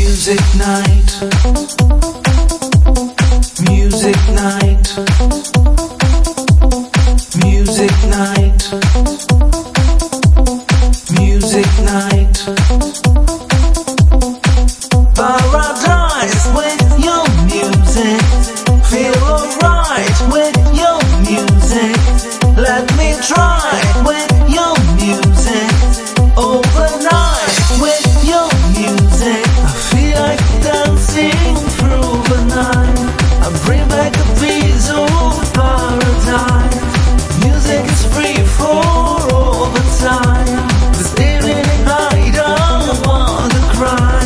Music night. Music night. Music night. Music night. Paradise with your music. Feel alright with your music. Let me try with your music. Overnight with your music. I feel like dancing through the night. I bring back a piece of paradise. Music is free for all the time. This evening I don't want to cry.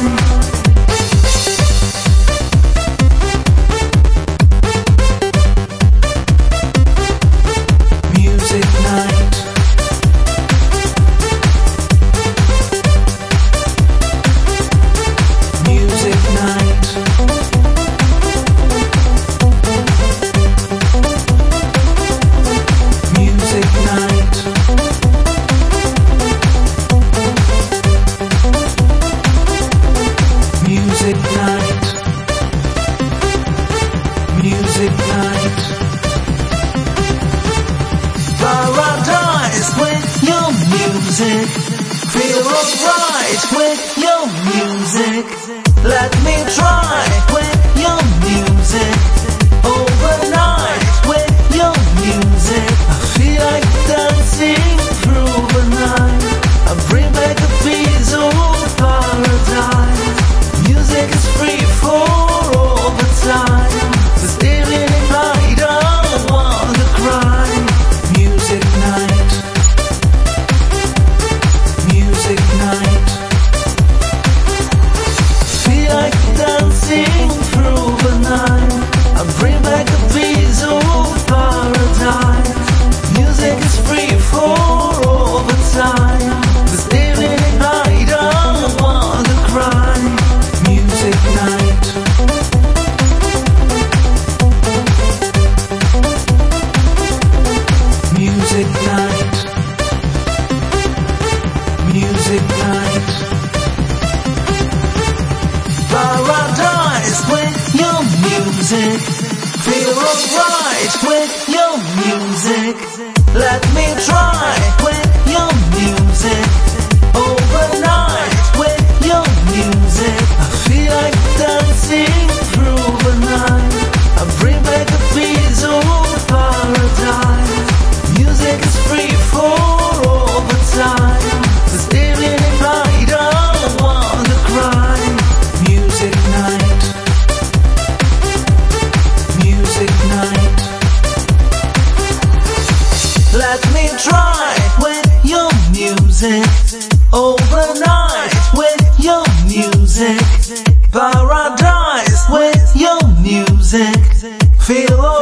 Music night. Music night. Music night. Music night. Music night. Paradise with your music. Feel alright with your music. Let me try with your music. Overnight with your music. I feel like dancing through the night. I bring back a piece of paradise. Music is free for all the time. This evening I don't want to cry. Music night. Music night. Feel like dancing through the night. I bring back a piece of paradise. Music is free for all the time. This evening I don't want to cry. Music night. Music night. Music night. Paradise with your music. Feel alright with your music. Let me try with your music. Overnight with your music. I feel like dancing through the night. I bring back a piece of paradise. Music is free for all the time. This evening I don't want to cry. Music night. Music night. Let me try with your music. Overnight with your music. Paradise with your music. Feel